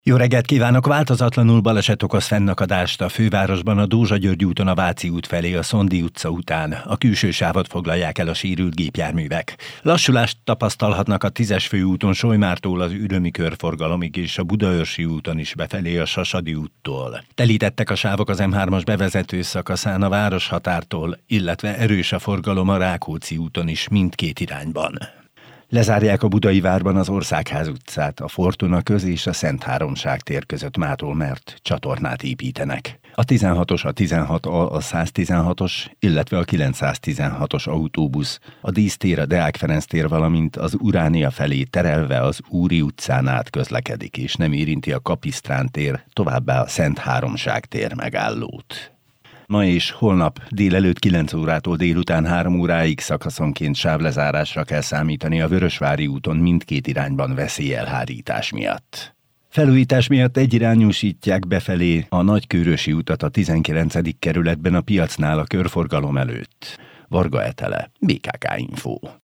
Jó reggelt kívánok! Változatlanul baleset okoz fennakadást a fővárosban a Dózsa-György úton a Váci út felé a Szondi utca után. A külső sávot foglalják el a sérült gépjárművek. Lassulást tapasztalhatnak a 10-es főúton Solymártól az Ürömi körforgalomig és a Budaörsi úton is befelé a Sasadi úttól. Telítettek a sávok az M3-as bevezető szakaszán a városhatártól, illetve erős a forgalom a Rákóczi úton is mindkét irányban. Lezárják a Budai várban az Országház utcát, a Fortuna köz és a Szent Háromság tér között mától, mert csatornát építenek. A 16-os, a 16A, a 116-os, illetve a 916-os autóbusz, a Dísztér, a Deák Ferenc tér, valamint az Uránia felé terelve az Úri utcán át közlekedik, és nem érinti a Kapisztrán tér, továbbá a Szent Háromság tér megállót. Ma és holnap délelőtt 9 órától délután 3 óráig szakaszonként sávlezárásra kell számítani a Vörösvári úton mindkét irányban veszélyelhárítás miatt. Felújítás miatt egyirányúsítják befelé a Nagykőrösi utat a 19. kerületben a piacnál a körforgalom előtt. Varga Etele, BKK Info.